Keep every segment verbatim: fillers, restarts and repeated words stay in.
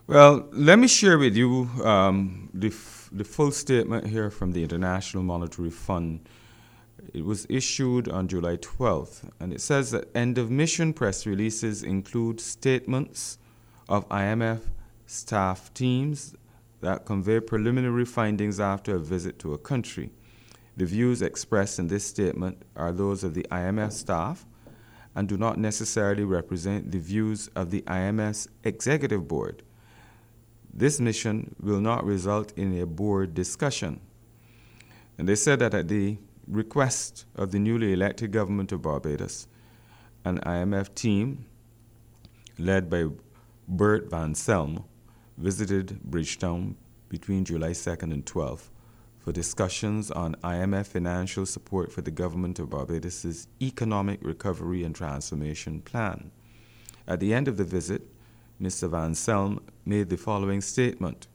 Well, let me share with you um, the, f- the full statement here from the International Monetary Fund. It was issued on July twelfth, and it says that end of mission press releases include statements of I M F staff teams that convey preliminary findings after a visit to a country. The views expressed in this statement are those of the I M F staff and do not necessarily represent the views of the I M F's executive board. This mission will not result in a board discussion. And they said that at the request of the newly elected government of Barbados, an I M F team led by Bert Van Selm visited Bridgetown between July second and twelfth for discussions on I M F financial support for the government of Barbados's economic recovery and transformation plan. At the end of the visit, Mister Van Selm made the following statement.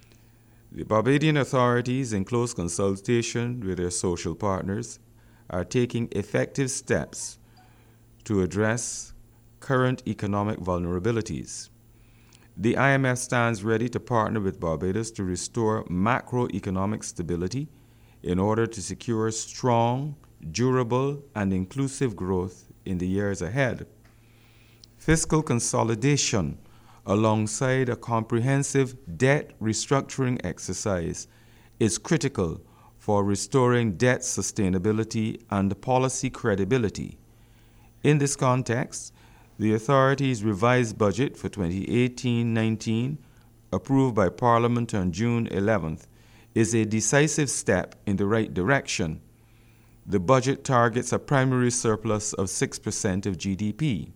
The Barbadian authorities, in close consultation with their social partners, are taking effective steps to address current economic vulnerabilities. The I M F stands ready to partner with Barbados to restore macroeconomic stability in order to secure strong, durable, and inclusive growth in the years ahead. Fiscal consolidation alongside a comprehensive debt restructuring exercise is critical for restoring debt sustainability and policy credibility. In this context, the authority's revised budget for twenty eighteen nineteen, approved by Parliament on June eleventh, is a decisive step in the right direction. The budget targets a primary surplus of six percent of G D P.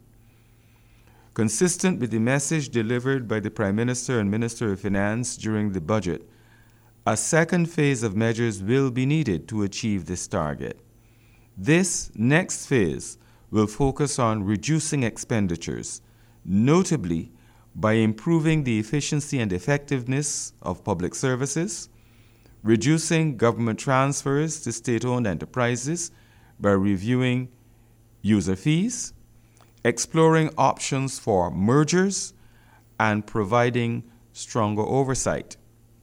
Consistent with the message delivered by the Prime Minister and Minister of Finance during the budget, a second phase of measures will be needed to achieve this target. This next phase will focus on reducing expenditures, notably by improving the efficiency and effectiveness of public services, reducing government transfers to state-owned enterprises by reviewing user fees, exploring options for mergers, and providing stronger oversight.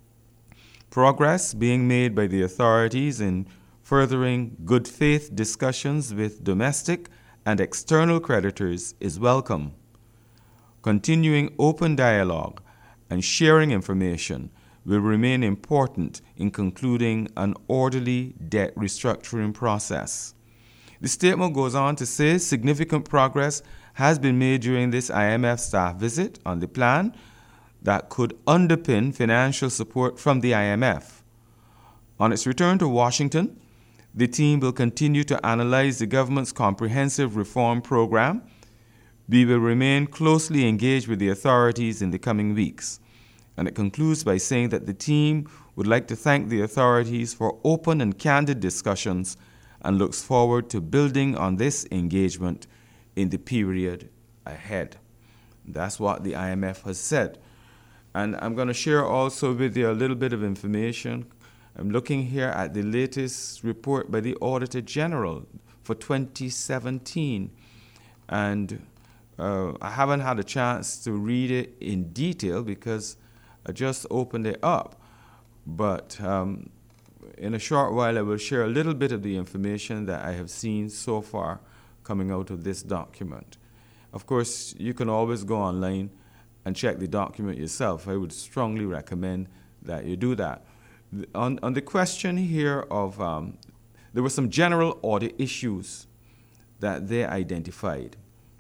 Progress being made by the authorities in furthering good faith discussions with domestic and external creditors is welcome. Continuing open dialogue and sharing information will remain important in concluding an orderly debt restructuring process. The statement goes on to say significant progress has been made during this I M F staff visit on the plan that could underpin financial support from the I M F. On its return to Washington, the team will continue to analyze the government's comprehensive reform program. We will remain closely engaged with the authorities in the coming weeks. And it concludes by saying that the team would like to thank the authorities for open and candid discussions and looks forward to building on this engagement in the period ahead. That's what the I M F has said. And I'm going to share also with you a little bit of information. I'm looking here at the latest report by the Auditor General for twenty seventeen. And uh, I haven't had a chance to read it in detail because I just opened it up. But um, in a short while, I will share a little bit of the information that I have seen so far coming out of this document. Of course, you can always go online and check the document yourself. I would strongly recommend that you do that. On, on the question here of, um, there were some general audit issues that they identified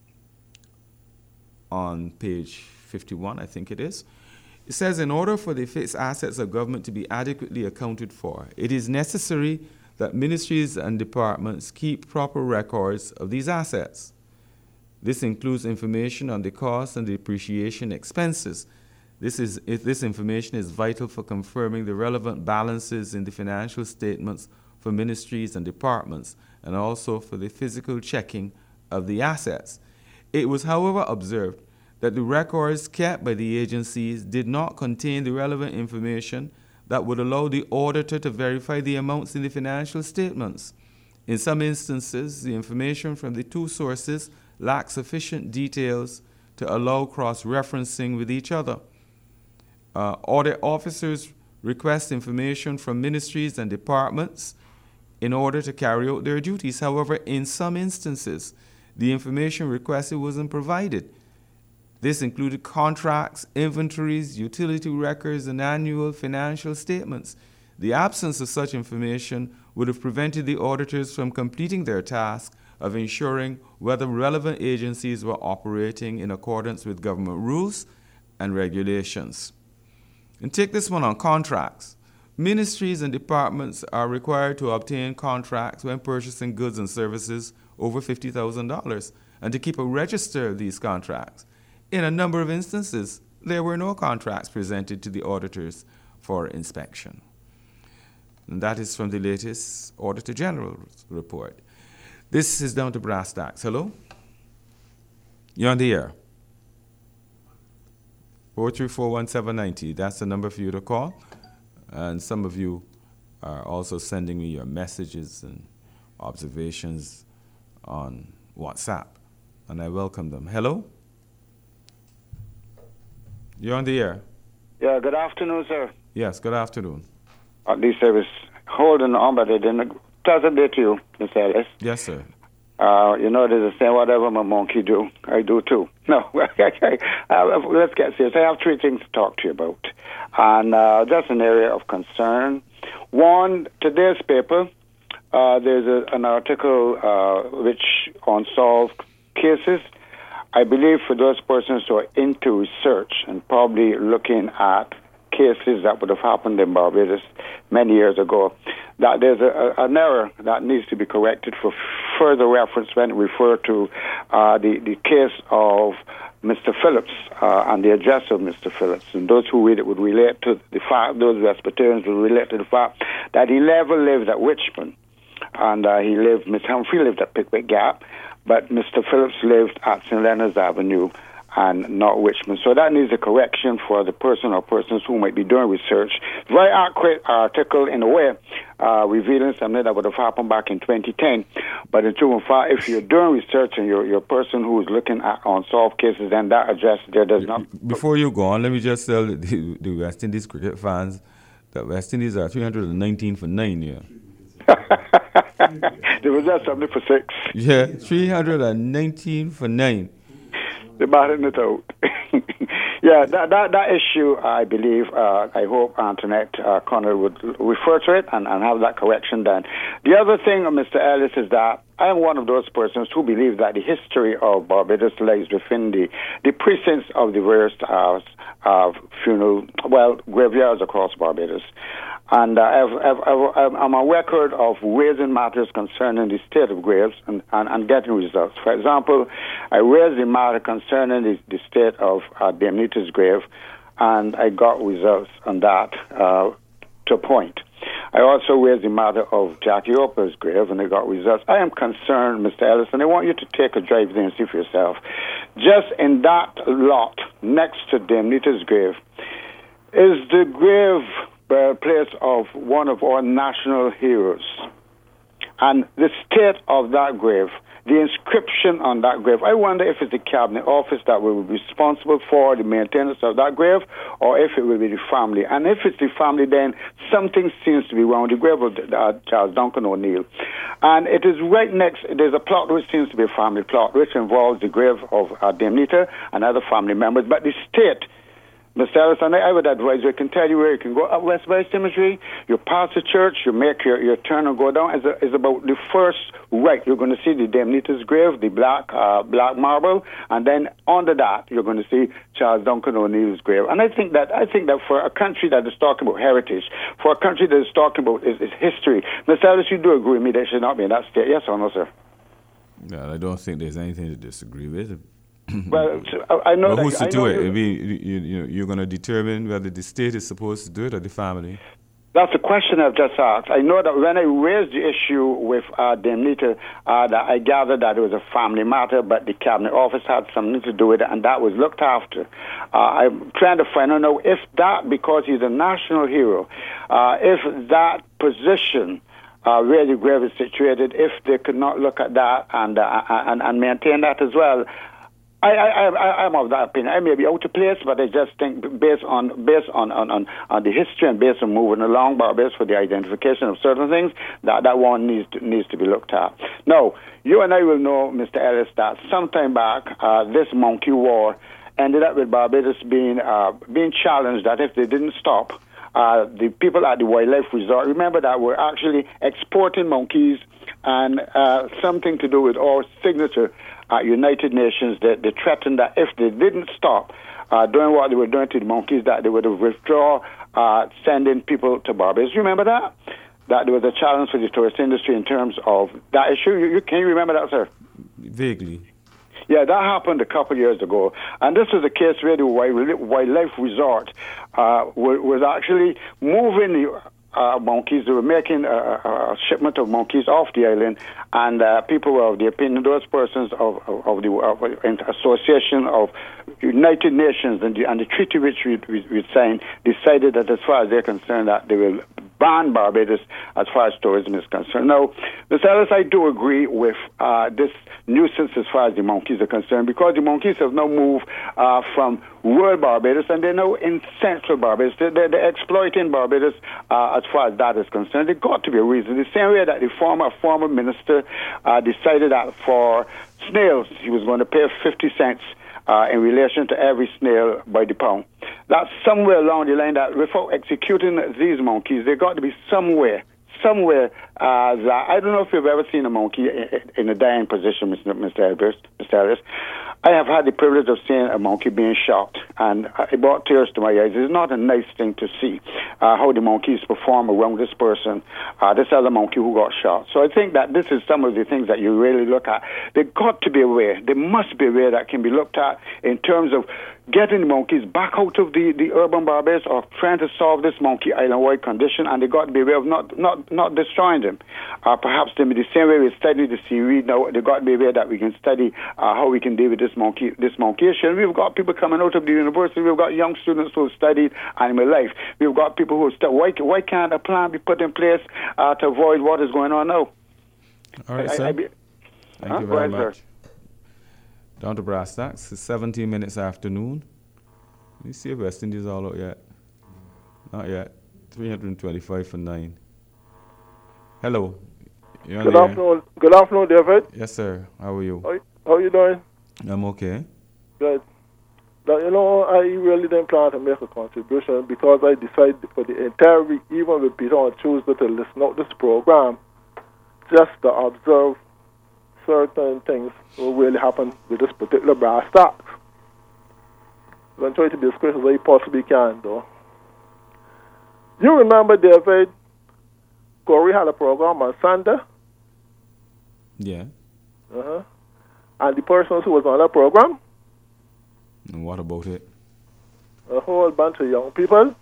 on page fifty-one, I think it is. It says, in order for the fixed assets of government to be adequately accounted for, it is necessary that ministries and departments keep proper records of these assets. This includes information on the cost and depreciation expenses. This, is, if this information is vital for confirming the relevant balances in the financial statements for ministries and departments, and also for the physical checking of the assets. It was, however, observed that the records kept by the agencies did not contain the relevant information that would allow the auditor to verify the amounts in the financial statements. In some instances, the information from the two sources lacked sufficient details to allow cross-referencing with each other. Uh, audit officers request information from ministries and departments in order to carry out their duties. However, in some instances, the information requested wasn't provided. This included contracts, inventories, utility records, and annual financial statements. The absence of such information would have prevented the auditors from completing their task of ensuring whether relevant agencies were operating in accordance with government rules and regulations. And take this one on contracts. Ministries and departments are required to obtain contracts when purchasing goods and services over fifty thousand dollars and to keep a register of these contracts. In a number of instances, there were no contracts presented to the auditors for inspection. And that is from the latest Auditor General's report. This is down to brass tacks. Hello? You're on the air. four three four, one seven nine zero. That's the number for you to call. And some of you are also sending me your messages and observations on WhatsApp. And I welcome them. Hello? You're on the air. Yeah, good afternoon, sir. Yes, good afternoon. At least I was holding on, but I didn't. Pleasant day to you, Mister Ellis. Yes, sir. Uh, you know, there's a saying, whatever my monkey do, I do too. No, uh, let's get serious. I have three things to talk to you about. And uh, that's an area of concern. One, today's paper, uh, there's a, an article uh, which on solved cases. I believe for those persons who are into research and probably looking at cases that would have happened in Barbados many years ago, that there's a, a, an error that needs to be corrected for further reference when we refer to uh, the, the case of Mister Phillips uh, and the address of Mister Phillips. And those who read it would relate to the fact, those Presbyterians would relate to the fact that he never lived at Richmond. And uh, he lived, Miss Humphrey lived at Pickwick Gap, but Mister Phillips lived at Saint Leonard's Avenue and not Richmond. So that needs a correction for the person or persons who might be doing research. Very accurate article in a way, uh, revealing something that would have happened back in twenty ten. But in true fact, if you're doing research and you're, you're a person who is looking at unsolved cases, then that address there does not... Before you go on, let me just tell the, the West Indies cricket fans that West Indies are three hundred nineteen for nine, yeah. There was that something for six. Yeah, three hundred nineteen for nine. They're batting it out. Yeah, that, that that issue, I believe, uh, I hope Antoinette uh, Connor would refer to it and, and have that correction done. The other thing, Mister Ellis, is that I am one of those persons who believe that the history of Barbados lies within the, the precincts of the various uh, uh, funeral, well, graveyards across Barbados. And uh, I've, I've, I've, I'm on record of raising matters concerning the state of graves and, and, and getting results. For example, I raised the matter concerning the, the state of uh, Demnita's grave, and I got results on that uh, to a point. I also raised the matter of Jackie Opper's grave, and I got results. I am concerned, Mister Ellis, and I want you to take a drive there and see for yourself. Just in that lot next to Demnita's grave is the grave birthplace of one of our national heroes. And the state of that grave, the inscription on that grave, I wonder if it's the cabinet office that will be responsible for the maintenance of that grave, or if it will be the family. And if it's the family, then something seems to be wrong. The grave of uh, Charles Duncan O'Neill. And it is right next, there's a plot which seems to be a family plot, which involves the grave of uh, Demnita and other family members. But the state, Mister Ellis, and I would advise you, I can tell you where you can go up Westbury Cemetery, you pass the church, you make your, your turn and go down. It's, a, it's about the first right. You're going to see the Demnita's grave, the black uh, black marble, and then under that, you're going to see Charles Duncan O'Neill's grave. And I think that I think that for a country that is talking about heritage, for a country that is talking about its, its history, Mister Ellis, you do agree with me that should not be in that state, yes or no, sir? Yeah, I don't think there's anything to disagree with. Well, I know well, that... who's to I do it? You, I mean, you, you, you're going to determine whether the state is supposed to do it or the family? That's the question I've just asked. I know that when I raised the issue with uh, Demnita, uh, that I gathered that it was a family matter, but the cabinet office had something to do with it, and that was looked after. Uh, I'm trying to find out now if that, because he's a national hero, uh, if that position... Uh, where the grave is situated, if they could not look at that and, uh, and and maintain that as well, I, I, I, I'm of that opinion. I may be out of place, but I just think based on based on, on, on, on the history and based on moving along Barbados for the identification of certain things, that, that one needs to, needs to be looked at. Now, you and I will know, Mister Ellis, that sometime back, uh, this monkey war ended up with Barbados being uh, being challenged that if they didn't stop, uh, the people at the wildlife resort, remember that we're actually exporting monkeys and uh, something to do with our signature at United Nations that they threatened that if they didn't stop uh, doing what they were doing to the monkeys, that they would have withdraw uh, sending people to Barbados. Remember that? That there was a challenge for the tourist industry in terms of that issue. You, you, can you remember that, sir? Vaguely. Yeah, that happened a couple of years ago. And this was a case where the wildlife resort uh, was actually moving the uh, monkeys. They were making a, a shipment of monkeys off the island, and uh, people were of the opinion, those persons of, of, of the of, Association of United Nations and the, and the treaty which we, we, we signed, decided that as far as they're concerned, that they will ban Barbados as far as tourism is concerned. Now, Mister Ellis, I do agree with uh, this nuisance as far as the monkeys are concerned, because the monkeys have now moved uh, from rural Barbados and they're now in central Barbados. They're, they're, they're exploiting Barbados uh, as far as that is concerned. There's got to be a reason. The same way that the former former minister uh, decided that for snails he was going to pay fifty cents Uh, in relation to every snail by the pound. That's somewhere along the line that without executing these monkeys, they got to be somewhere, somewhere. Uh, that, I don't know if you've ever seen a monkey in, in a dying position, Mister Mister Ellis. Mister Ellis. I have had the privilege of seeing a monkey being shot, and it brought tears to my eyes. It's not a nice thing to see uh, how the monkeys perform around this person, uh, this other monkey who got shot. So I think that this is some of the things that you really look at. They've got to be aware. They must be aware that can be looked at in terms of getting the monkeys back out of the, the urban Barbados or trying to solve this monkey island-wide condition, and they've got to be aware of not not, not destroying them. Uh, perhaps in the same way we study the seaweed, now they've got to be aware that we can study uh, how we can deal with this monkey this monkey issue. And we've got people coming out of the university. We've got young students who have studied animal life. We've got people who have studied. Why, why can't a plan be put in place uh, to avoid what is going on now? All right, I, sir. I, I be, Thank huh? you very ahead, much. Sir. Down to brass tacks. It's seventeen minutes afternoon. Let me see if West Indies all out yet. Not yet. three hundred twenty-five for nine. Hello. You're Good afternoon. Good afternoon, David. Yes, sir. How are you? How, how are you doing? I'm okay. Good. Now, you know, I really didn't plan to make a contribution because I decided for the entire week, even with Peter on Tuesday, to listen out this program, just to observe certain things will really happen with this particular brass tacks. I'm going to try to be as quick as I possibly can, though. You remember, David, Corey had a program on Sunday? Yeah. Uh-huh. And the person who was on that program? And what about it? A whole bunch of young people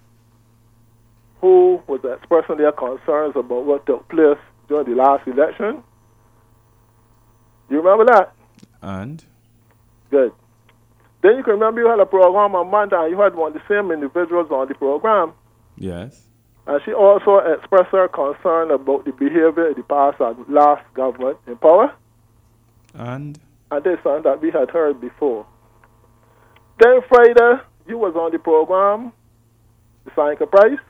who was expressing their concerns about what took place during the last election. You remember that? And? Good. Then you can remember you had a program on Monday and you had one of the same individuals on the program. Yes. And she also expressed her concern about the behavior of the past and last government in power. And? And this one that we had heard before. Then Friday, you was on the program, the Sanka Price,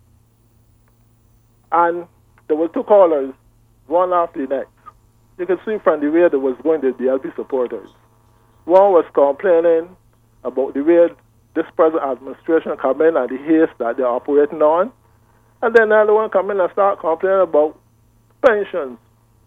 and there were two callers, one after the next. You can see from the way there was going to the L P supporters. One was complaining about the way this present administration come in and the haste that they're operating on, and then another one come in and start complaining about pensions.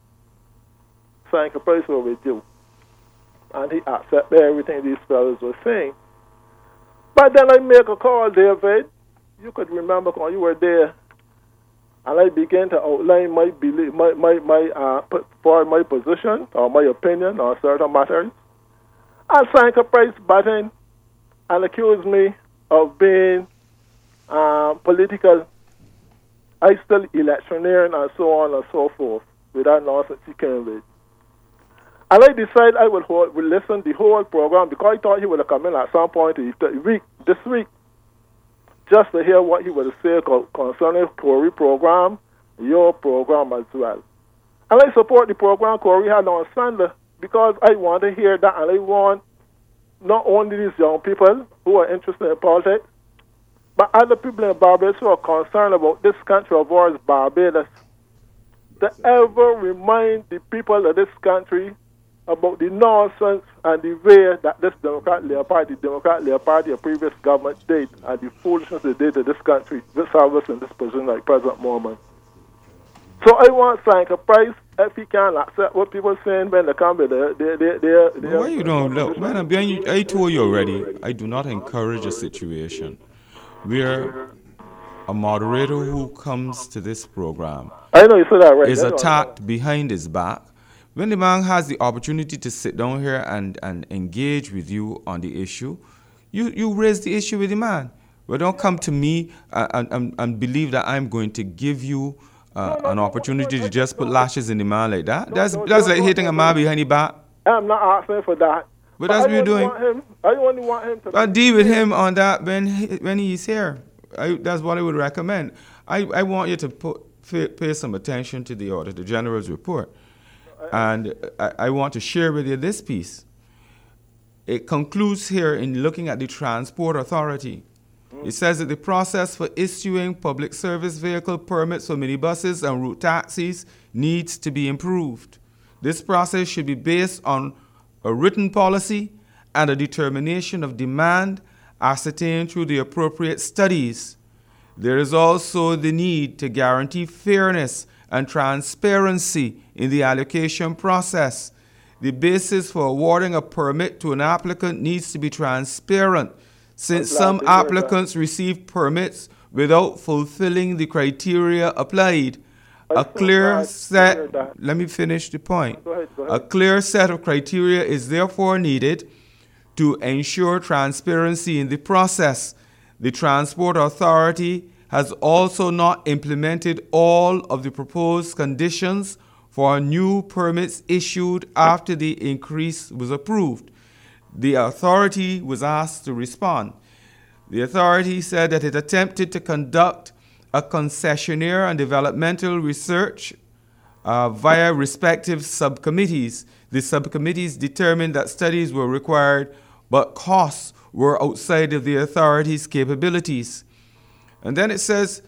Sanka Price were with you. And he accepted everything these fellows were saying. But then I make a call, David. You could remember when you were there. And I began to outline my belief, my my my uh, for my position or my opinion on certain matters. And Sanka Price button and accused me of being uh, political, I still electioneering and so on and so forth with that nonsense he came with. And I decided I would, hold, would listen the whole program because I thought he would have come in at some point week, this week just to hear what he would say concerning Corey program, your program as well. And I support the program Corey had on Sunday because I want to hear that and I want not only these young people who are interested in politics, but other people in Barbados who are concerned about this country of ours, Barbados, to ever remind the people of this country about the nonsense and the way that this Democrat Labour Party, the Democrat Labour Party, a previous government did, and the foolishness they did to this country, this have us in this position like present moment. So I want Sanka Price, if he can accept what people are saying when they come with their... their, their, their, their why you don't look? Man, I'm being, I told you already, I do not encourage a situation where a moderator who comes to this program I know you said that right. is That's attacked behind his back. When the man has the opportunity to sit down here and, and engage with you on the issue, you, you raise the issue with the man. But don't come to me and, and, and believe that I'm going to give you uh, an opportunity to just put lashes in the man like that. That's that's like hitting a man behind the back. I'm not asking for that. But that's what you're doing. Want him, I only want him to... I'll deal with him on that when he, when he's here. I, that's what I would recommend. I, I want you to put, pay, pay some attention to the Auditor General's report. And I, I want to share with you this piece. It concludes here in looking at the Transport Authority. It says that the process for issuing public service vehicle permits for minibuses and route taxis needs to be improved. This process should be based on a written policy and a determination of demand ascertained through the appropriate studies. There is also the need to guarantee fairness and transparency in the allocation process. The basis for awarding a permit to an applicant needs to be transparent, since some applicants receive permits without fulfilling the criteria applied. A clear set, let me finish the point. Go ahead, go ahead. A clear set of criteria is therefore needed to ensure transparency in the process. The Transport Authority has also not implemented all of the proposed conditions for new permits issued after the increase was approved. The authority was asked to respond. The authority said that it attempted to conduct a concessionaire and developmental research uh, via respective subcommittees. The subcommittees determined that studies were required, but costs were outside of the authority's capabilities. And then it says,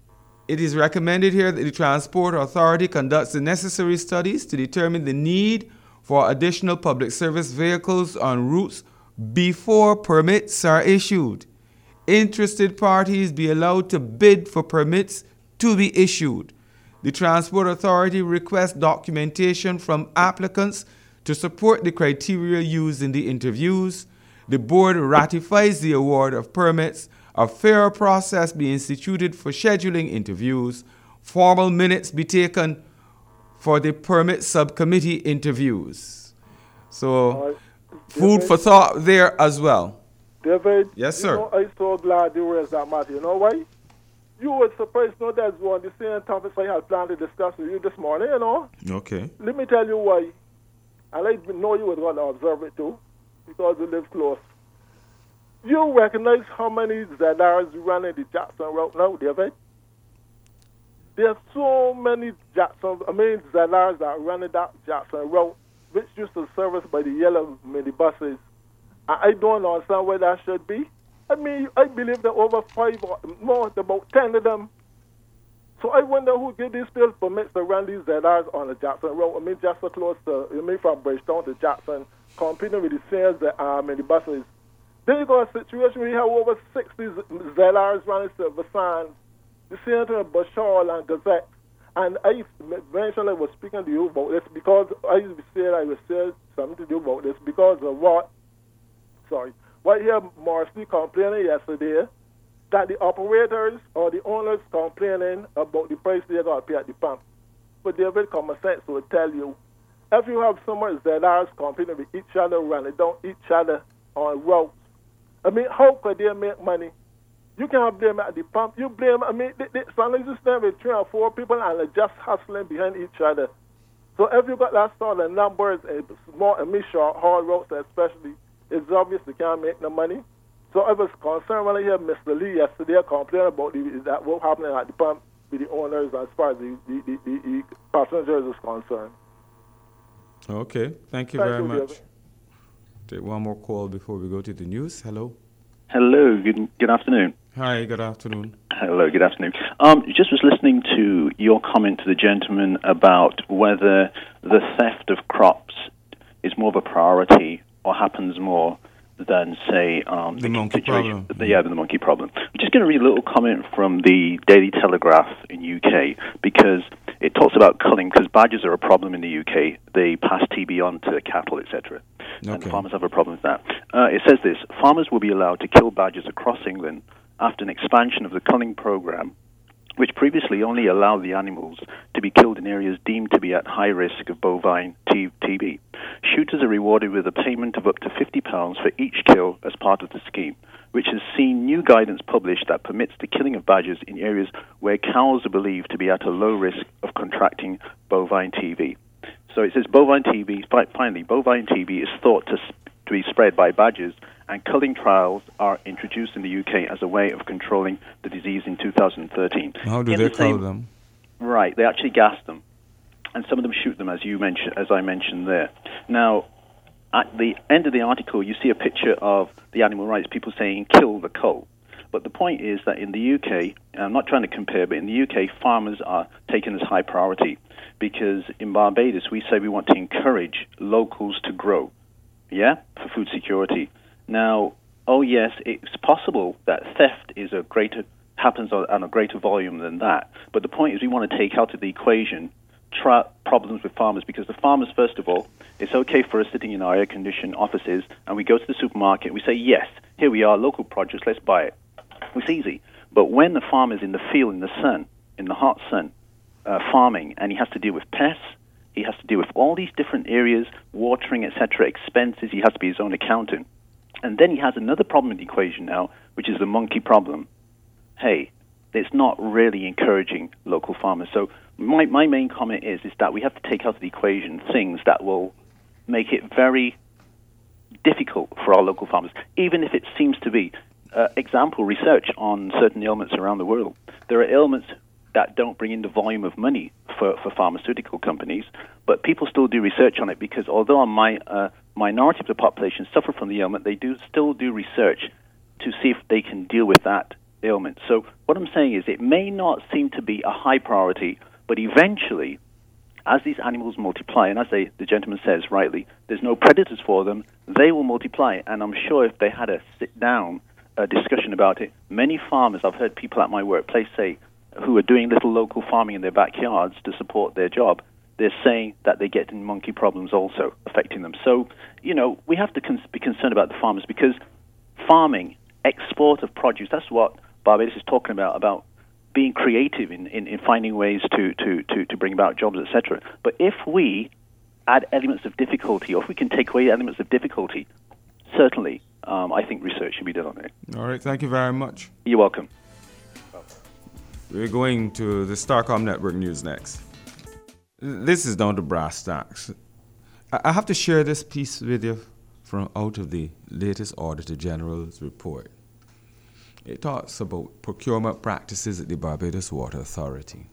it is recommended here that the Transport Authority conducts the necessary studies to determine the need for additional public service vehicles on routes before permits are issued. Interested parties be allowed to bid for permits to be issued. The Transport Authority requests documentation from applicants to support the criteria used in the interviews. The board ratifies the award of permits. A fair process be instituted for scheduling interviews. Formal minutes be taken for the permit subcommittee interviews. So, uh, food David, for thought there as well. David, yes, sir. You know, I'm so glad you raised that matter. You know why? You were surprised to know that's one of the same topics I had planned to discuss with you this morning, you know? Okay. Let me tell you why. And I know you were going to observe it too, because you live close. You recognize how many Z Rs run in the Jackson route now, David? There's so many Jackson, I mean Z Rs that run in that Jackson route, which used to service by the yellow minibuses. And I don't understand where that should be. I mean, I believe there are over five or more, about ten of them. So I wonder who give these people permits to run these Z Rs on the Jackson road. I mean, just so close to, I mean, from Bridgetown to Jackson, competing with the same uh, minibuses. Then you got a situation where you have over sixty Z Rs running to Vassan, the same thing Bashar and Gazette. And I mentioned I was speaking to you about this because I used to say I would say something to do about this because of what, sorry, what you hear Morrissey complaining yesterday, that the operators or the owners complaining about the price they got to pay at the pump. But David, common sense will tell you, if you have so much Z Rs competing with each other, running down each other on routes, I mean, how could they make money? You can't blame at the pump. You blame, I mean, they, they, sometimes you stand with three or four people and they're just hustling behind each other. So if you got that sort of numbers, small and short, hard routes especially, it's obvious they can't make no money. So I was concerned when I heard Mister Lee yesterday complaining about the, that what happening at the pump with the owners as far as the, the, the, the, the passengers is concerned. Okay, thank you Thank very you, much. David. Take one more call before we go to the news. Hello. Hello. Good good afternoon. Hi. Good afternoon. Hello. Good afternoon. Um, just was listening to your comment to the gentleman about whether the theft of crops is more of a priority or happens more than, say, um, the, the monkey problem. The, yeah, the monkey problem. I'm just going to read a little comment from the Daily Telegraph in U K, because it talks about culling, because badgers are a problem in the U K. They pass T B on to cattle, et cetera. Okay. And farmers have a problem with that. Uh, it says this: farmers will be allowed to kill badgers across England after an expansion of the culling program, which previously only allowed the animals to be killed in areas deemed to be at high risk of bovine T B. Shooters are rewarded with a payment of up to fifty pounds for each kill as part of the scheme, which has seen new guidance published that permits the killing of badgers in areas where cows are believed to be at a low risk of contracting bovine T B. So it says bovine T B, finally, bovine T B is thought to, to be spread by badgers, and culling trials are introduced in the U K as a way of controlling the disease in two thousand thirteen. How do in they the cull same, them? Right, they actually gas them, and some of them shoot them, as you mentioned, as I mentioned there. Now, at the end of the article, you see a picture of the animal rights people saying "kill the cull." But the point is that in the U K, and I'm not trying to compare, but in the U K, farmers are taken as high priority, because in Barbados we say we want to encourage locals to grow, yeah, for food security. Now, oh yes, it's possible that theft is a greater happens on a greater volume than that. But the point is, we want to take out of the equation tra- problems with farmers, because the farmers, first of all, it's okay for us sitting in our air-conditioned offices and we go to the supermarket and we say, yes, here we are, local produce, let's buy it. It's easy. But when the farmer's in the field, in the sun, in the hot sun, uh, farming, and he has to deal with pests, he has to deal with all these different areas, watering, et cetera, expenses, he has to be his own accountant. And then he has another problem in the equation now, which is the monkey problem. Hey, it's not really encouraging local farmers. So my, my main comment is, is that we have to take out of the equation things that will make it very difficult for our local farmers, even if it seems to be. Uh, example, research on certain ailments around the world. There are ailments that don't bring in the volume of money for, for pharmaceutical companies, but people still do research on it, because although a my, uh, minority of the population suffer from the ailment, they do still do research to see if they can deal with that ailment. So what I'm saying is, it may not seem to be a high priority, but eventually, as these animals multiply, and as they, the gentleman says rightly, there's no predators for them, they will multiply. And I'm sure if they had a sit-down uh, discussion about it, many farmers, I've heard people at my workplace say, who are doing little local farming in their backyards to support their job, they're saying that they get monkey problems also affecting them. So, you know, we have to cons- be concerned about the farmers, because farming, export of produce, that's what Barbados is talking about, about being creative in, in, in finding ways to, to, to, to bring about jobs, et cetera. But if we add elements of difficulty, or if we can take away elements of difficulty, certainly um, I think research should be done on it. All right, thank you very much. You're welcome. We're going to the Starcom Network News next. This is down to brass tacks. I have to share this piece with you from out of the latest Auditor General's report. It talks about procurement practices at the Barbados Water Authority.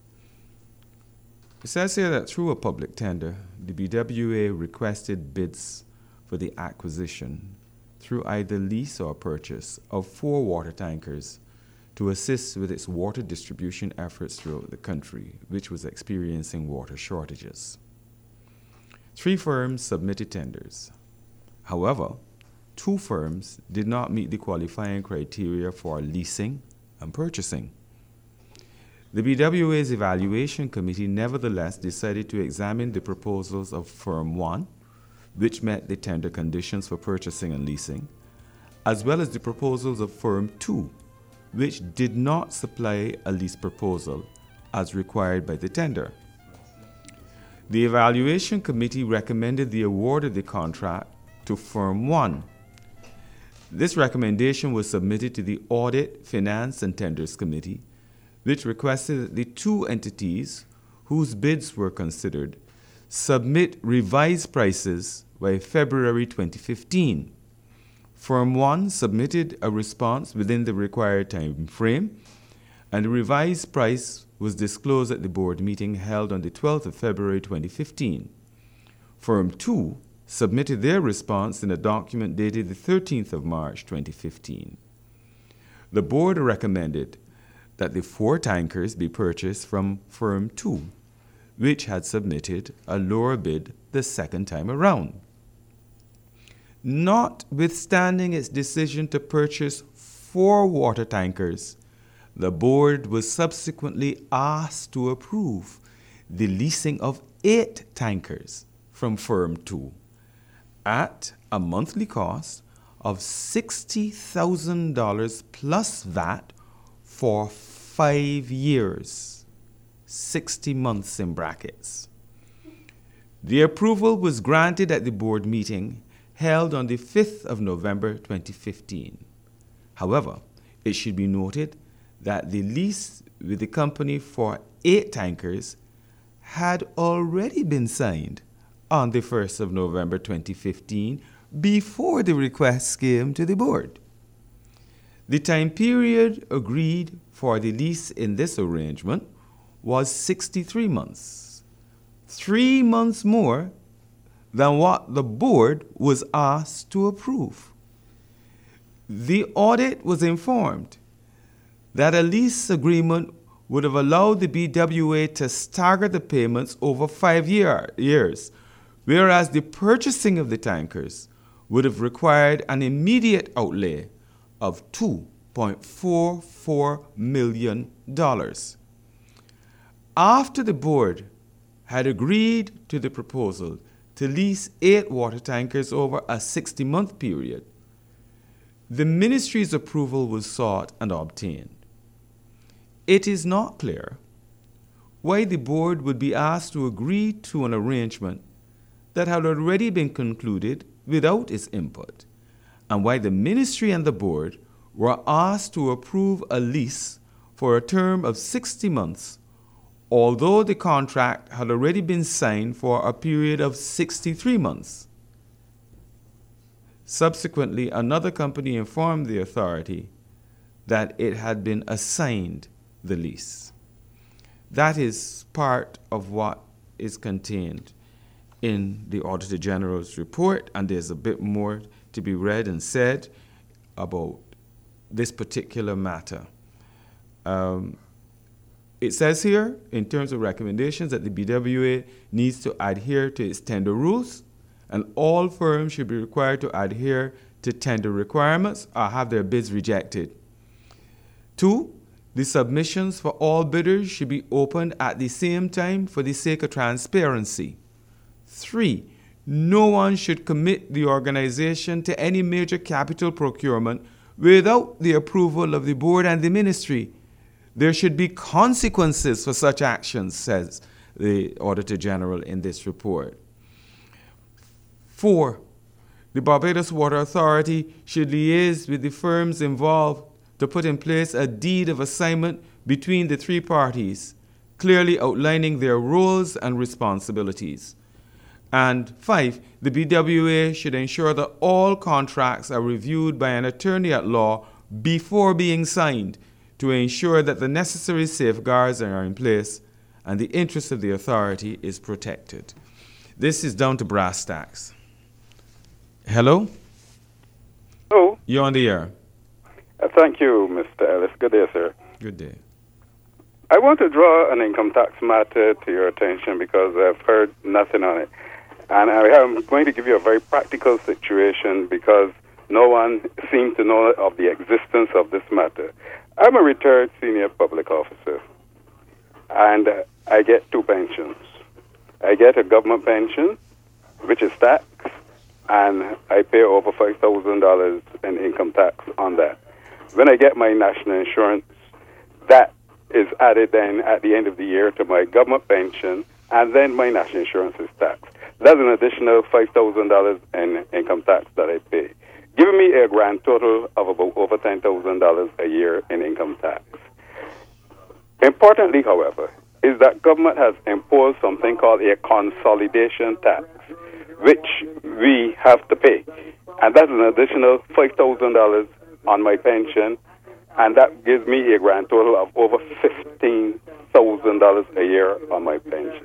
It says here that through a public tender, the B W A requested bids for the acquisition, through either lease or purchase, of four water tankers to assist with its water distribution efforts throughout the country, which was experiencing water shortages. Three firms submitted tenders. However, two firms did not meet the qualifying criteria for leasing and purchasing. The B W A's evaluation committee nevertheless decided to examine the proposals of Firm one, which met the tender conditions for purchasing and leasing, as well as the proposals of Firm two, which did not supply a lease proposal as required by the tender. The evaluation committee recommended the award of the contract to Firm one. This recommendation was submitted to the Audit, Finance and Tenders Committee, which requested that the two entities whose bids were considered submit revised prices by February twenty fifteen. Firm one submitted a response within the required time frame, and the revised price was disclosed at the board meeting held on the twelfth of February twenty fifteen. Firm two submitted their response in a document dated the thirteenth of March twenty fifteen. The board recommended that the four tankers be purchased from Firm two, which had submitted a lower bid the second time around. Notwithstanding its decision to purchase four water tankers, the board was subsequently asked to approve the leasing of eight tankers from Firm two at a monthly cost of sixty thousand dollars plus V A T for five years, sixty months in brackets. The approval was granted at the board meeting held on the fifth of November twenty fifteen. However, it should be noted that the lease with the company for eight tankers had already been signed on the first of November twenty fifteen before the request came to the board. The time period agreed for the lease in this arrangement was sixty-three months, three months more than what the board was asked to approve. The audit was informed that a lease agreement would have allowed the B W A to stagger the payments over five year, years, whereas the purchasing of the tankers would have required an immediate outlay of two point four four million dollars. After the board had agreed to the proposal to lease eight water tankers over a sixty-month period, the ministry's approval was sought and obtained. It is not clear why the board would be asked to agree to an arrangement that had already been concluded without its input, and why the ministry and the board were asked to approve a lease for a term of sixty months, although the contract had already been signed for a period of sixty-three months. Subsequently, another company informed the authority that it had been assigned the lease. That is part of what is contained in the Auditor General's report, and there's a bit more to be read and said about this particular matter. Um, it says here, in terms of recommendations, that the B W A needs to adhere to its tender rules, and all firms should be required to adhere to tender requirements or have their bids rejected. Two, the submissions for all bidders should be opened at the same time for the sake of transparency. Three, no one should commit the organization to any major capital procurement without the approval of the board and the ministry. There should be consequences for such actions, says the Auditor General in this report. Four, the Barbados Water Authority should liaise with the firms involved to put in place a deed of assignment between the three parties, clearly outlining their roles and responsibilities. And five, the B W A should ensure that all contracts are reviewed by an attorney at law before being signed to ensure that the necessary safeguards are in place and the interest of the authority is protected. This is down to brass tacks. Hello? Hello. You're on the air. Uh, thank you, Mister Ellis. Good day, sir. Good day. I want to draw an income tax matter to your attention because I've heard nothing on it. And I am going to give you a very practical situation because no one seems to know of the existence of this matter. I'm a retired senior public officer, and uh, I get two pensions. I get a government pension, which is tax, and I pay over five thousand dollars in income tax on that. When I get my national insurance, that is added then at the end of the year to my government pension, and then my national insurance is taxed. That's an additional five thousand dollars in income tax that I pay, giving me a grand total of about over ten thousand dollars a year in income tax. Importantly, however, is that government has imposed something called a consolidation tax, which we have to pay. And that's an additional five thousand dollars on my pension, and that gives me a grand total of over fifteen thousand dollars a year on my pension.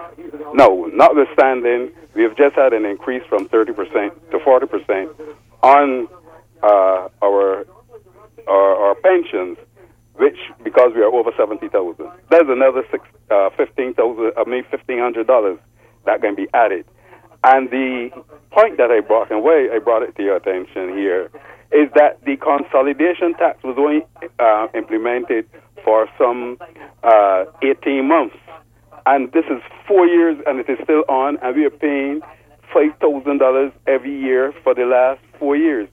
Now, notwithstanding, we have just had an increase from thirty percent to forty percent on uh, our, our our pensions, which, because we are over seventy thousand, there's another six, uh, fifteen thousand, I mean fifteen hundred dollars that can be added. And the point that I brought, and why I brought it to your attention here, is that the consolidation tax was only uh, implemented for some uh, eighteen months. And this is four years, and it is still on, and we are paying five thousand dollars every year for the last four years.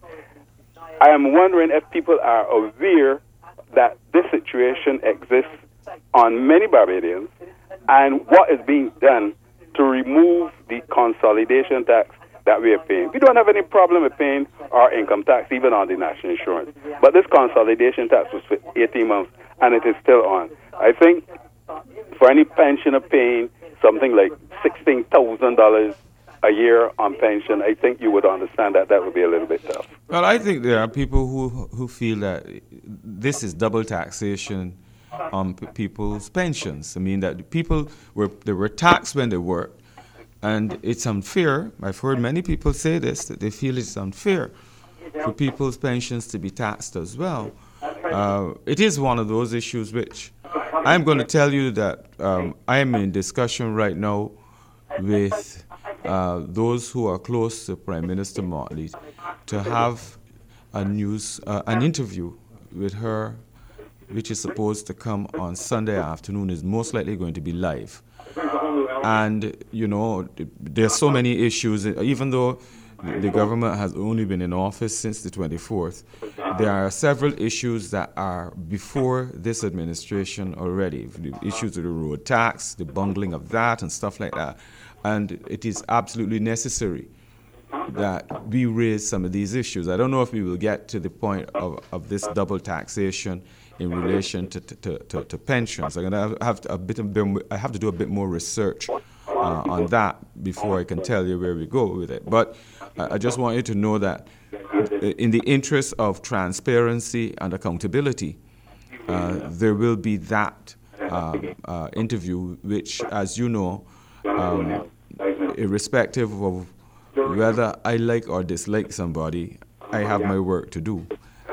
I am wondering if people are aware that this situation exists on many Barbadians, and what is being done to remove the consolidation tax that we are paying. We don't have any problem with paying our income tax, even on the national insurance. But this consolidation tax was for eighteen months, and it is still on. I think for any pensioner paying something like sixteen thousand dollars a year on pension, I think you would understand that that would be a little bit tough. Well, I think there are people who who feel that this is double taxation on p- people's pensions. I mean, that people were they were taxed when they worked, and it's unfair. I've heard many people say this, that they feel it's unfair for people's pensions to be taxed as well. Uh, it is one of those issues which I'm going to tell you that um, I am in discussion right now with uh, those who are close to Prime Minister Motley to have a news, uh, an interview with her, which is supposed to come on Sunday afternoon, is most likely going to be live. And, you know, there's so many issues, even though the government has only been in office since the twenty-fourth, there are several issues that are before this administration already. The issues of the road tax, the bungling of that and stuff like that. And it is absolutely necessary that we raise some of these issues. I don't know if we will get to the point of, of this double taxation in relation to, to, to, to pensions. I'm going to have to, a bit of, I have to do a bit more research uh, on that before I can tell you where we go with it. But uh, I just want you to know that in the interest of transparency and accountability, uh, there will be that um, uh, interview, which, as you know, um, irrespective of whether I like or dislike somebody, I have my work to do.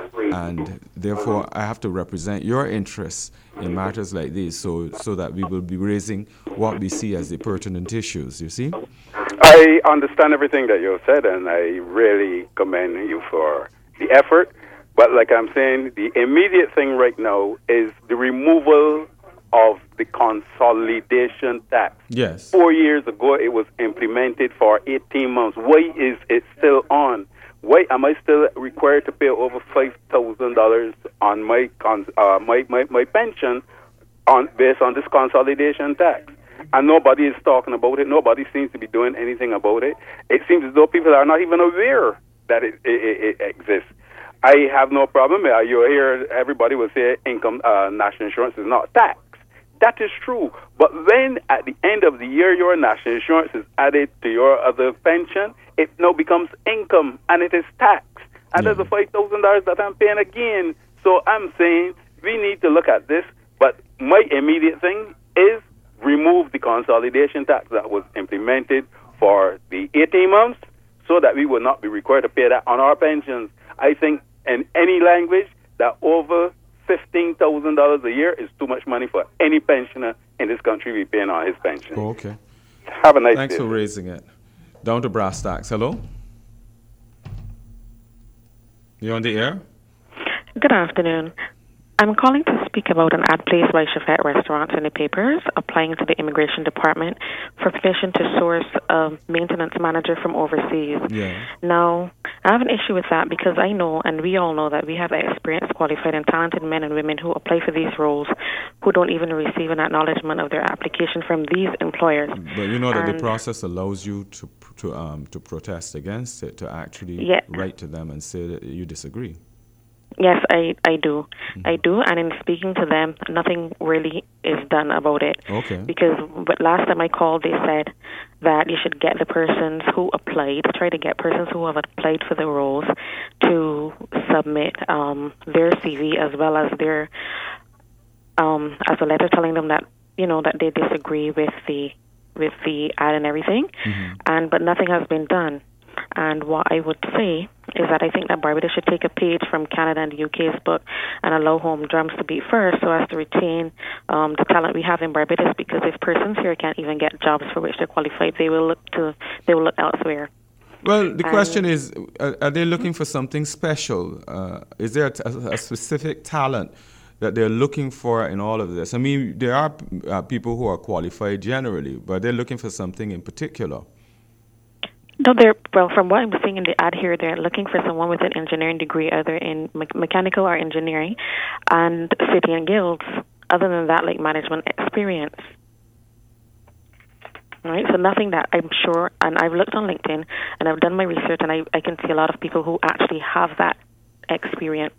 And therefore, I have to represent your interests in matters like these so, so that we will be raising what we see as the pertinent issues, you see? I understand everything that you said, and I really commend you for the effort. But like I'm saying, the immediate thing right now is the removal of the consolidation tax. Yes. Four years ago, it was implemented for eighteen months. Why is it still on? Why am I still required to pay over five thousand dollars on my, cons- uh, my my my pension on based on this consolidation tax? And nobody is talking about it. Nobody seems to be doing anything about it. It seems as though people are not even aware that it, it, it exists. I have no problem. You hear everybody will say income, uh, national insurance is not tax. That is true. But when at the end of the year your national insurance is added to your other pension, it now becomes income and it is tax. And yeah. There's a five thousand dollars that I'm paying again. So I'm saying we need to look at this. But my immediate thing is remove the consolidation tax that was implemented for the eighteen months so that we will not be required to pay that on our pensions. I think in any language that over fifteen thousand dollars a year is too much money for any pensioner in this country to be paying on his pension. Oh, okay. Have a nice Thanks day. Thanks for raising it. Down to brass tacks. Hello? You on the air? Good afternoon. I'm calling to speak about an ad placed by Chefette Restaurants in the papers, applying to the Immigration Department for permission to source a maintenance manager from overseas. Yeah. Now, I have an issue with that because I know, and we all know, that we have experienced, qualified, and talented men and women who apply for these roles who don't even receive an acknowledgement of their application from these employers. But you know that and the process allows you to to um to protest against it, to actually yeah. write to them and say that you disagree. Yes, I, I do. Mm-hmm. I do, and in speaking to them, nothing really is done about it. Okay. Because but last time I called, they said that you should get the persons who applied, try to get persons who have applied for the roles to submit um, their C V as well as their um, as a letter telling them that, you know, that they disagree with the with the ad and everything, Mm-hmm. and but nothing has been done. And what I would say is that I think that Barbados should take a page from Canada and the U K's book and allow home drums to beat first, so as to retain um, the talent we have in Barbados. Because if persons here can't even get jobs for which they're qualified, they will look to they will look elsewhere. Well, the And- question is, are, are they looking for something special? Uh, is there a, t- a specific talent that they're looking for in all of this? I mean, there are uh, people who are qualified generally, but they're looking for something in particular. No, they're well. From what I'm seeing in the ad here, they're looking for someone with an engineering degree, either in me- mechanical or engineering, and city and guilds. Other than that, like management experience. All right, so nothing that I'm sure, and I've looked on LinkedIn and I've done my research, and I, I can see a lot of people who actually have that experience.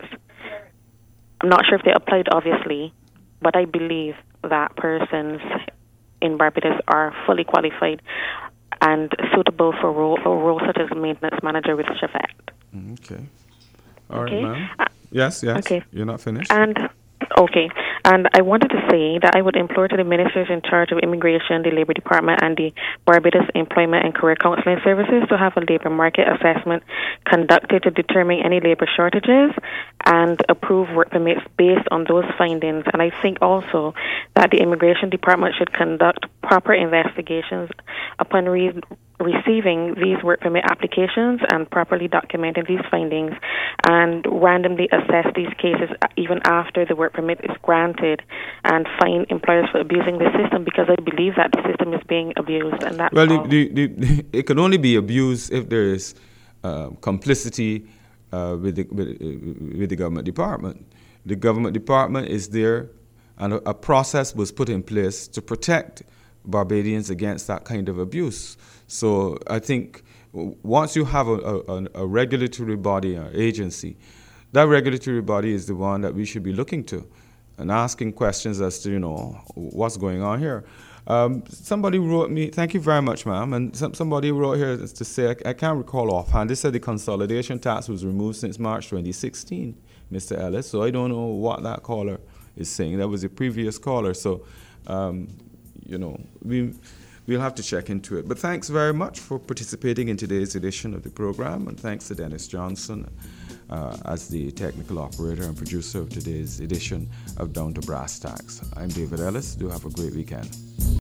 I'm not sure if they applied, obviously, but I believe that persons in Barbados are fully qualified and suitable for role, for roles such as maintenance manager with Chevette. Okay. All right, Okay. ma'am. Uh, Yes, yes. okay. You're not finished? And okay, and I wanted to say that I would implore to the ministers in charge of immigration, the Labor Department, and the Barbados Employment and Career Counseling Services to have a labor market assessment conducted to determine any labor shortages and approve work permits based on those findings. And I think also that the Immigration Department should conduct proper investigations upon re- receiving these work permit applications and properly documenting these findings, and randomly assess these cases even after the work permit is granted, and fine employers for abusing the system, because I believe that the system is being abused. And that's Well, the, all. the, the, it can only be abused if there is uh, complicity uh, with, the, with, uh, with the government department. The government department is there, and a, a process was put in place to protect Barbadians against that kind of abuse. So I think w- once you have a, a, a regulatory body or agency, that regulatory body is the one that we should be looking to and asking questions as to, you know, what's going on here. Um, somebody wrote me, thank you very much, ma'am, and some, somebody wrote here to say, I, I can't recall offhand, they said the consolidation tax was removed since March twenty sixteen, Mister Ellis, so I don't know what that caller is saying. That was a previous caller, so, um, you know, we, we'll have to check into it. But thanks very much for participating in today's edition of the program, and thanks to Dennis Johnson uh, as the technical operator and producer of today's edition of Down to Brass Tacks. I'm David Ellis. Do have a great weekend.